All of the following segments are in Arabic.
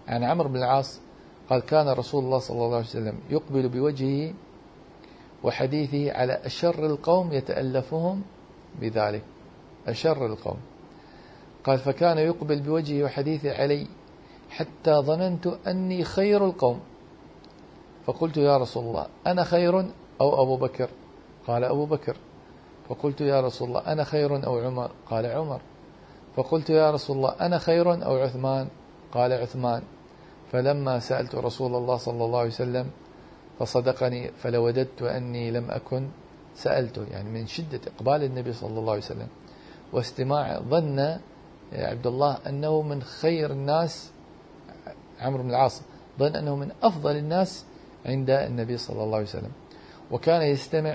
عن عمرو بن العاص قال كان رسول الله صلى الله عليه وسلم يقبل بوجهه وحديثه على أشر القوم يتألفهم بذلك. أشر القوم، قال فكان يقبل بوجهه وحديثه علي حتى ظننت أني خير القوم، فقلت يا رسول الله أنا خير أو أبو بكر؟ قال أبو بكر. فقلت يا رسول الله أنا خير أو عمر؟ قال عمر. فقلت يا رسول الله أنا خير أو عثمان؟ قال عثمان. فلما سألت رسول الله صلى الله عليه وسلم فصدقني، فلوددت أني لم أكن سألته، يعني من شدة إقبال النبي صلى الله عليه وسلم واستماع ظن عبد الله أنه من خير الناس. عمرو بن العاص ظن أنه من أفضل الناس عند النبي صلى الله عليه وسلم، وكان يستمع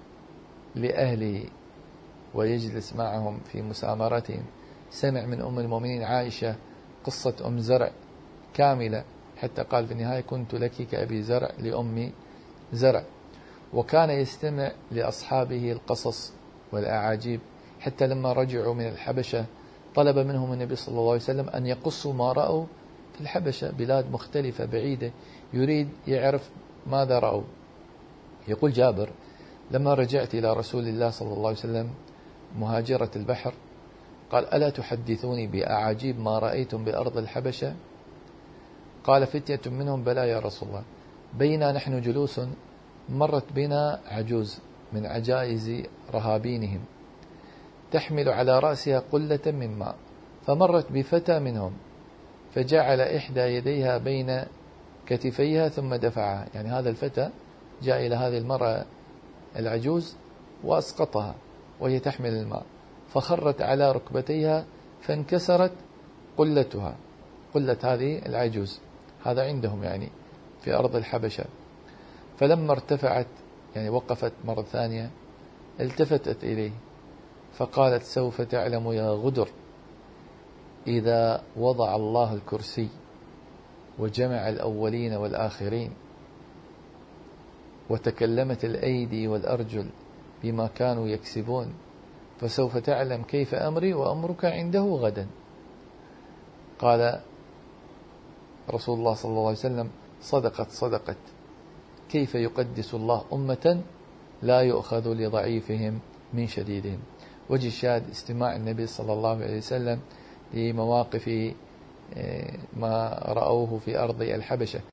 لأهله ويجلس معهم في مسامرتهم. سمع من أم المؤمنين عائشة قصة أم زرع كاملة، حتى قال في النهاية كنت لك كأبي زرع لأم زرع. وكان يستمع لأصحابه القصص والأعاجيب، حتى لما رجعوا من الحبشة طلب منهم النبي صلى الله عليه وسلم أن يقصوا ما رأوا في الحبشة، بلاد مختلفة بعيدة، يريد يعرف ماذا رأوا. يقول جابر لما رجعت إلى رسول الله صلى الله عليه وسلم مهاجرة البحر قال ألا تحدثوني بأعاجيب ما رأيتم بأرض الحبشة؟ قال فتية منهم بلى يا رسول الله، بينا نحن جلوس مرت بنا عجوز من عجائز رهابينهم تحمل على رأسها قلة من ماء، فمرت بفتى منهم فجعل إحدى يديها بين كتفيها ثم دفعها، يعني هذا الفتى جاء إلى هذه المرأة العجوز وأسقطها وهي تحمل الماء، فخرت على ركبتيها فانكسرت قلتها، قلة هذه العجوز، هذا عندهم يعني في أرض الحبشة. فلما ارتفعت يعني وقفت مرة ثانية التفتت إليه فقالت سوف تعلم يا غدر إذا وضع الله الكرسي وجمع الأولين والآخرين وتكلمت الأيدي والأرجل بما كانوا يكسبون، فسوف تعلم كيف أمري وأمرك عنده غدا. قال رسول الله صلى الله عليه وسلم صدقت كيف يقدس الله أمة لا يؤخذ لضعيفهم من شديدهم. وجه الشاهد استماع النبي صلى الله عليه وسلم لمواقف ما رأوه في أرض الحبشة.